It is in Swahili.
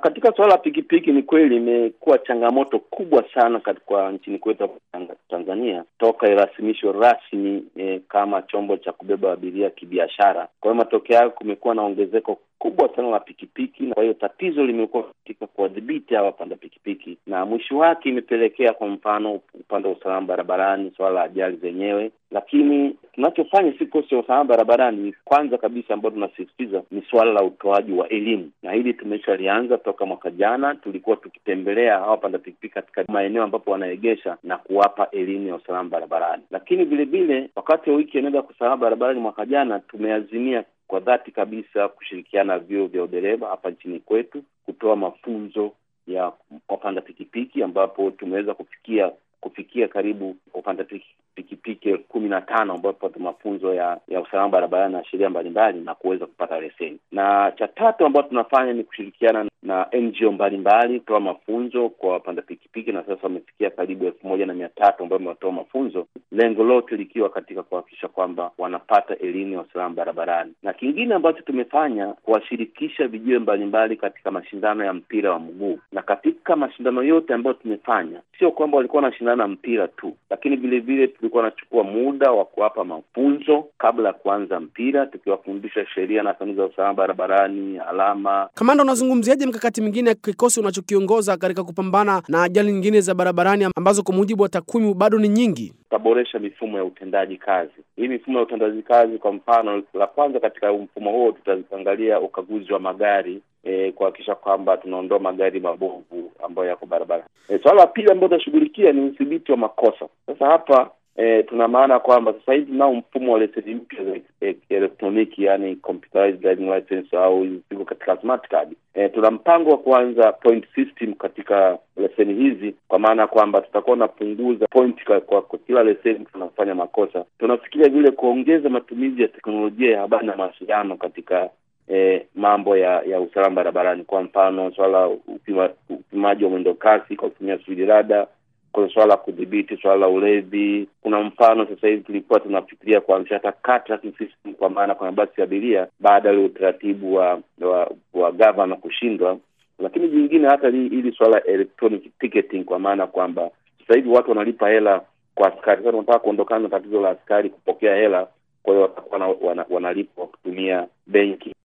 Katika swala la pikipiki ni kweli imekuwa changamoto kubwa sana kwa nchini kwetu Tanzania toka irasimishwe rasmi kama chombo cha kubeba abiria kibiashara. Kwa hiyo matokeo yake kumekuwa na ongezeko kubwa sana la pikipiki, na kwa hiyo tatizo limekuwa katika kuwadhibiti hawa wapanda pikipiki, na mwisho wake imepelekea kwa mfano upande wa usalama barabarani, swala la ajali zenyewe. Lakini tunachofanya si kosa usalama barabarani, kwanza kabisa ambao tunasisitiza ni swala la utoaji wa elimu, na hili tumeshalianza toka mwaka jana. Tulikuwa tukitembelea hawa wapanda pikipiki katika maeneo ambapo wanaegesha na kuwapa elimu ya usalama barabarani. Lakini vile vile wakati wa wiki ya usalama barabarani mwaka jana tumeazimia kwa dhati kabisa kushirikiana na vyuo vya udereva hapa nchini kwetu kutoa mafunzo ya wapanda pikipiki, ambapo tumeweza kufikia karibu wapanda pikipiki 15 ambapo mafunzo ya usalama barabarani na sheria mbalimbali na kuweza kupata leseni. Na cha tatu ambacho tunafanya ni kushirikiana na NGO mbalimbali kutoa mafunzo kwa wapanda pikipiki, na sasa wamefikia karibu 1300 ambao wametoa mafunzo, lengo lote likiwa katika kuhakikisha kwamba wanapata elimu ya usalama barabarani. Na kingine ambacho tumefanya kuwashirikisha vijio mbalimbali katika mashindano ya mpira wa mguu, na katika mashindano yote ambayo tumefanya sio kwamba walikuwa wanashindana mpira tu, lakini vile vile tulikuwa tunachukua muda wa kuwapa mafunzo kabla ya kuanza mpira, tukiwafundisha sheria na kanuni za usalama barabarani, alama. Kamanda, unazungumziaje mkakati mwingine ya kikosi unachokiongoza katika kupambana na ajali nyingine za barabarani ambazo kwa mujibu wa takwimu bado ni nyingi? Taboresha mifumo ya utendaji kazi. Hii mifumo ya utendaji kazi, kwa mfano, la kwanza katika mfumo huo tutaangalia ukaguzi wa magari, kuhakikisha kwamba tunaondoa magari mabovu ambayo yako barabara. Swala la pili ambalo tutashughulikia ni udhibiti wa makosa. Sasa hapa tuna maana kwamba sasa hivi nao mfumo wa leseni mpya za elektroniki, yani computerized driving license au ziko katika smart card. Tuna mpango wa kuanza point system katika leseni hizi, kwa maana kwamba tutakuwa napunguza point kwa kila leseni tunafanya makosa. Tunafikiria vile kuongeza matumizi ya teknolojia ya habari na mawasiliano katika mambo ya usalama barabarani. Kwa mfano swala upimaji wa mwendo kasi kwa kutumia speed radar, kwa swala kudhibiti swala la ulevi. Kuna mfano sasa hivi tulikuwa tunafikiria kuanzisha hata car tracking system, kwa maana kwa mabasi ya abiria baada ya utaratibu wa governor kushindwa. Lakini jingine hata ili swala electronic ticketing, kwa maana kwamba sasa hivi watu wanalipa hela kwa askari. Sasa tunataka kuondokana na tatizo la askari kupokea hela, kwa hiyo watakuwa wanalipa kutumia benki.